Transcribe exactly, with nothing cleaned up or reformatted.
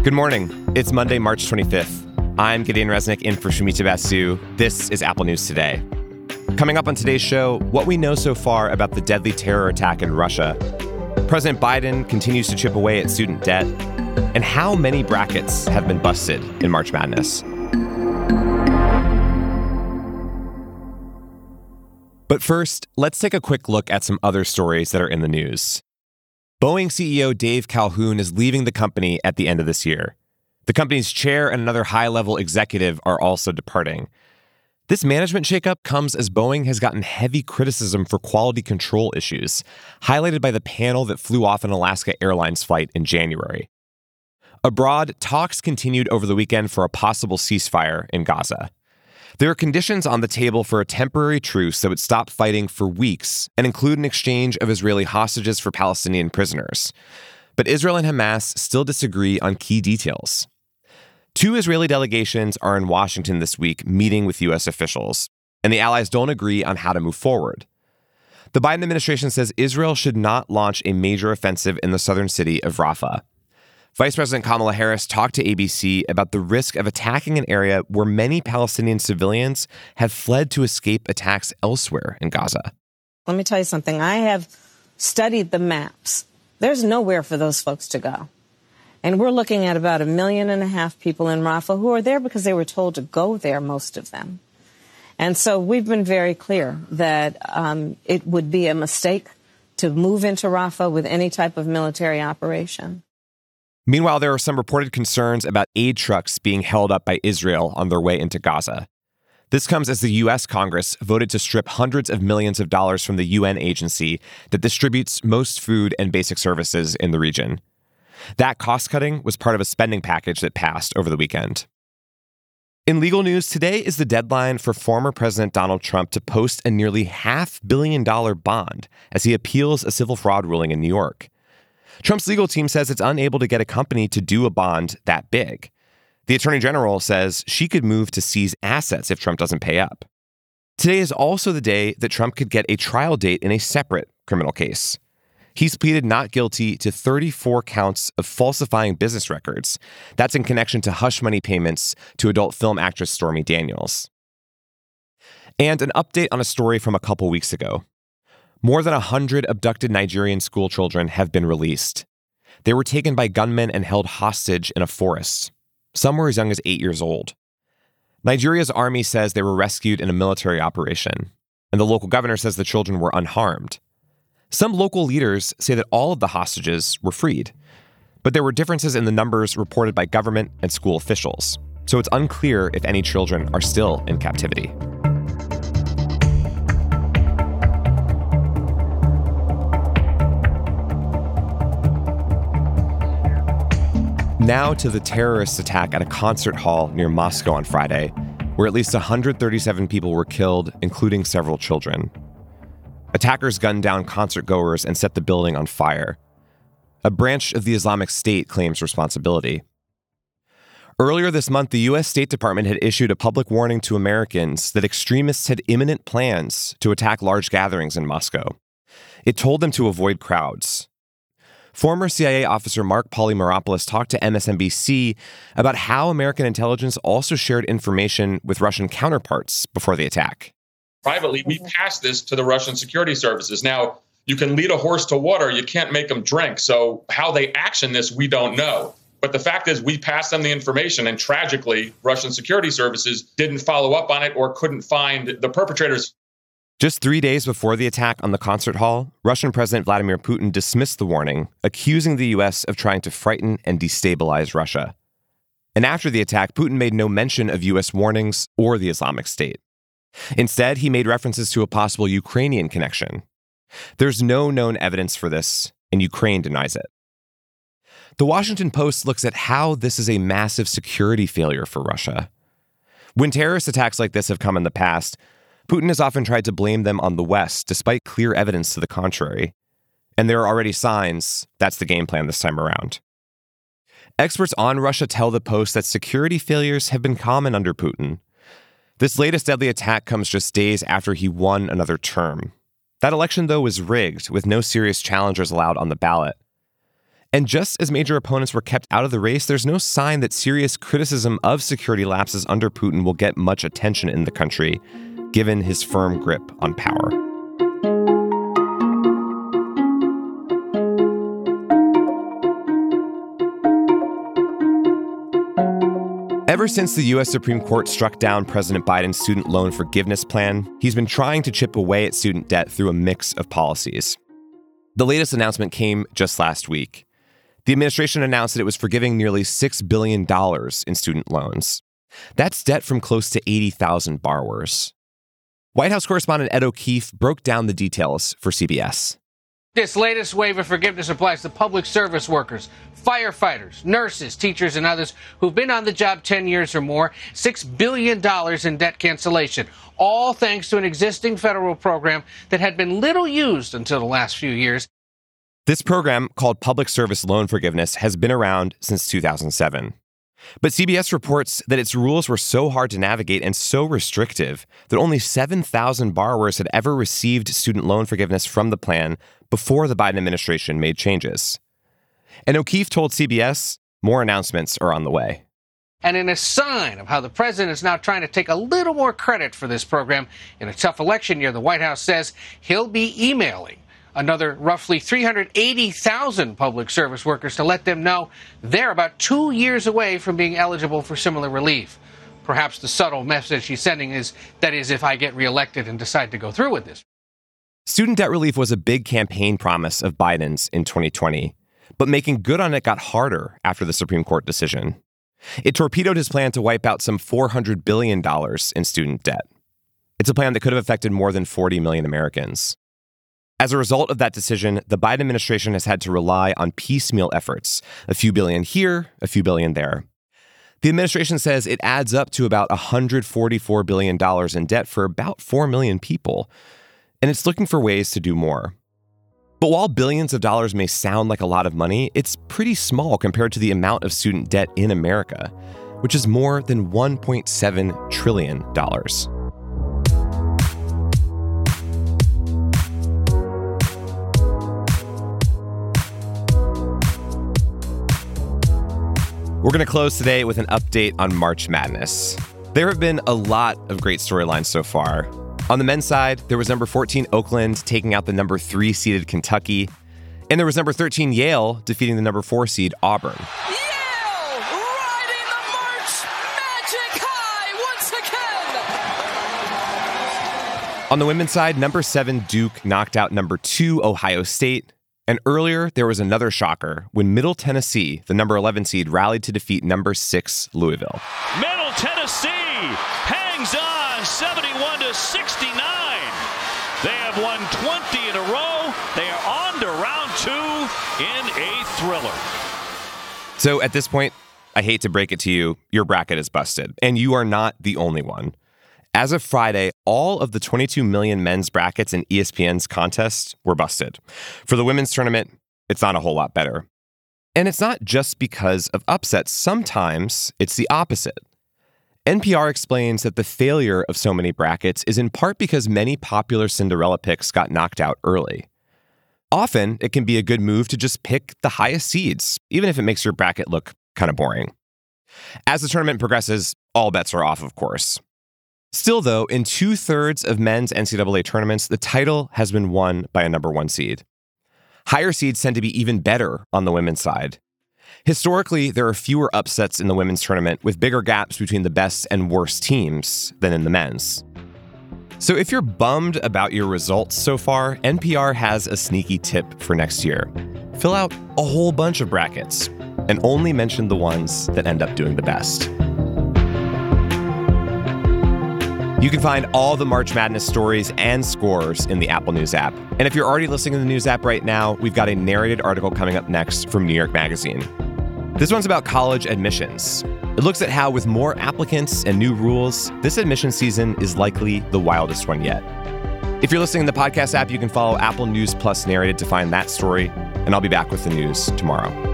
Good morning. It's Monday, March twenty-fifth. I'm Gideon Resnick in for Shumita Basu. This is Apple News Today. Coming up on today's show, what we know so far about the deadly terror attack in Russia. President Biden continues to chip away at student debt. And how many brackets have been busted in March Madness. But first, let's take a quick look at some other stories that are in the news. Boeing C E O Dave Calhoun is leaving the company at the end of this year. The company's chair and another high-level executive are also departing. This management shakeup comes as Boeing has gotten heavy criticism for quality control issues, highlighted by the panel that flew off an Alaska Airlines flight in January. Abroad, talks continued over the weekend for a possible ceasefire in Gaza. There are conditions on the table for a temporary truce that would stop fighting for weeks and include an exchange of Israeli hostages for Palestinian prisoners. But Israel and Hamas still disagree on key details. Two Israeli delegations are in Washington this week meeting with U S officials, and the allies don't agree on how to move forward. The Biden administration says Israel should not launch a major offensive in the southern city of Rafah. Vice President Kamala Harris talked to A B C about the risk of attacking an area where many Palestinian civilians have fled to escape attacks elsewhere in Gaza. Let me tell you something. I have studied the maps. There's nowhere for those folks to go. And we're looking at about a million and a half people in Rafah who are there because they were told to go there, most of them. And so we've been very clear that um, it would be a mistake to move into Rafah with any type of military operation. Meanwhile, there are some reported concerns about aid trucks being held up by Israel on their way into Gaza. This comes as the U S Congress voted to strip hundreds of millions of dollars from the U N agency that distributes most food and basic services in the region. That cost-cutting was part of a spending package that passed over the weekend. In legal news, today is the deadline for former President Donald Trump to post a nearly half billion dollar bond as he appeals a civil fraud ruling in New York. Trump's legal team says it's unable to get a company to do a bond that big. The Attorney General says she could move to seize assets if Trump doesn't pay up. Today is also the day that Trump could get a trial date in a separate criminal case. He's pleaded not guilty to thirty-four counts of falsifying business records. That's in connection to hush money payments to adult film actress Stormy Daniels. And an update on a story from a couple weeks ago. More than one hundred abducted Nigerian schoolchildren have been released. They were taken by gunmen and held hostage in a forest. Some were as young as eight years old. Nigeria's army says they were rescued in a military operation, and the local governor says the children were unharmed. Some local leaders say that all of the hostages were freed, but there were differences in the numbers reported by government and school officials, so it's unclear if any children are still in captivity. Now to the terrorist attack at a concert hall near Moscow on Friday, where at least one hundred thirty-seven people were killed, including several children. Attackers gunned down concertgoers and set the building on fire. A branch of the Islamic State claims responsibility. Earlier this month, the U S State Department had issued a public warning to Americans that extremists had imminent plans to attack large gatherings in Moscow. It told them to avoid crowds. Former C I A officer Mark Polymeropoulos talked to M S N B C about how American intelligence also shared information with Russian counterparts before the attack. Privately, we passed this to the Russian security services. Now, you can lead a horse to water, you can't make them drink. So how they action this, we don't know. But the fact is, we passed them the information, and tragically, Russian security services didn't follow up on it or couldn't find the perpetrators. Just three days before the attack on the concert hall, Russian President Vladimir Putin dismissed the warning, accusing the U S of trying to frighten and destabilize Russia. And after the attack, Putin made no mention of U S warnings or the Islamic State. Instead, he made references to a possible Ukrainian connection. There's no known evidence for this, and Ukraine denies it. The Washington Post looks at how this is a massive security failure for Russia. When terrorist attacks like this have come in the past, Putin has often tried to blame them on the West, despite clear evidence to the contrary. And there are already signs that's the game plan this time around. Experts on Russia tell the Post that security failures have been common under Putin. This latest deadly attack comes just days after he won another term. That election, though, was rigged, with no serious challengers allowed on the ballot. And just as major opponents were kept out of the race, there's no sign that serious criticism of security lapses under Putin will get much attention in the country, given his firm grip on power. Ever since the U S Supreme Court struck down President Biden's student loan forgiveness plan, he's been trying to chip away at student debt through a mix of policies. The latest announcement came just last week. The administration announced that it was forgiving nearly six billion dollars in student loans. That's debt from close to eighty thousand borrowers. White House correspondent Ed O'Keefe broke down the details for C B S. This latest wave of forgiveness applies to public service workers, firefighters, nurses, teachers, and others who've been on the job ten years or more. six billion dollars in debt cancellation, all thanks to an existing federal program that had been little used until the last few years. This program, called Public Service Loan Forgiveness, has been around since two thousand seven. But C B S reports that its rules were so hard to navigate and so restrictive that only seven thousand borrowers had ever received student loan forgiveness from the plan before the Biden administration made changes. And O'Keefe told C B S more announcements are on the way. And in a sign of how the president is now trying to take a little more credit for this program, in a tough election year, the White House says he'll be emailing another roughly three hundred eighty thousand public service workers to let them know they're about two years away from being eligible for similar relief. Perhaps the subtle message she's sending is, that is, if I get reelected and decide to go through with this. Student debt relief was a big campaign promise of Biden's in twenty twenty, but making good on it got harder after the Supreme Court decision. It torpedoed his plan to wipe out some four hundred billion dollars in student debt. It's a plan that could have affected more than forty million Americans. As a result of that decision, the Biden administration has had to rely on piecemeal efforts, a few billion here, a few billion there. The administration says it adds up to about one hundred forty-four billion dollars in debt for about four million people, and it's looking for ways to do more. But while billions of dollars may sound like a lot of money, it's pretty small compared to the amount of student debt in America, which is more than one point seven trillion dollars. We're going to close today with an update on March Madness. There have been a lot of great storylines so far. On the men's side, there was number fourteen Oakland taking out the number three seeded Kentucky, and there was number thirteen Yale defeating the number four seed Auburn. Yale riding the March Magic high once again. On the women's side, number seven Duke knocked out number two Ohio State. And earlier, there was another shocker when Middle Tennessee, the number eleven seed, rallied to defeat number six Louisville. Middle Tennessee hangs on seventy-one to sixty-nine. They have won twenty in a row. They are on to round two in a thriller. So at this point, I hate to break it to you, your bracket is busted, and you are not the only one. As of Friday, all of the twenty-two million men's brackets in E S P N's contest were busted. For the women's tournament, it's not a whole lot better. And it's not just because of upsets. Sometimes it's the opposite. N P R explains that the failure of so many brackets is in part because many popular Cinderella picks got knocked out early. Often, it can be a good move to just pick the highest seeds, even if it makes your bracket look kind of boring. As the tournament progresses, all bets are off, of course. Still, though, in two-thirds of men's N C double A tournaments, the title has been won by a number one seed. Higher seeds tend to be even better on the women's side. Historically, there are fewer upsets in the women's tournament, with bigger gaps between the best and worst teams than in the men's. So if you're bummed about your results so far, N P R has a sneaky tip for next year. Fill out a whole bunch of brackets and only mention the ones that end up doing the best. You can find all the March Madness stories and scores in the Apple News app. And if you're already listening to the News app right now, we've got a narrated article coming up next from New York Magazine. This one's about college admissions. It looks at how, with more applicants and new rules, this admission season is likely the wildest one yet. If you're listening to the podcast app, you can follow Apple News Plus Narrated to find that story, and I'll be back with the news tomorrow.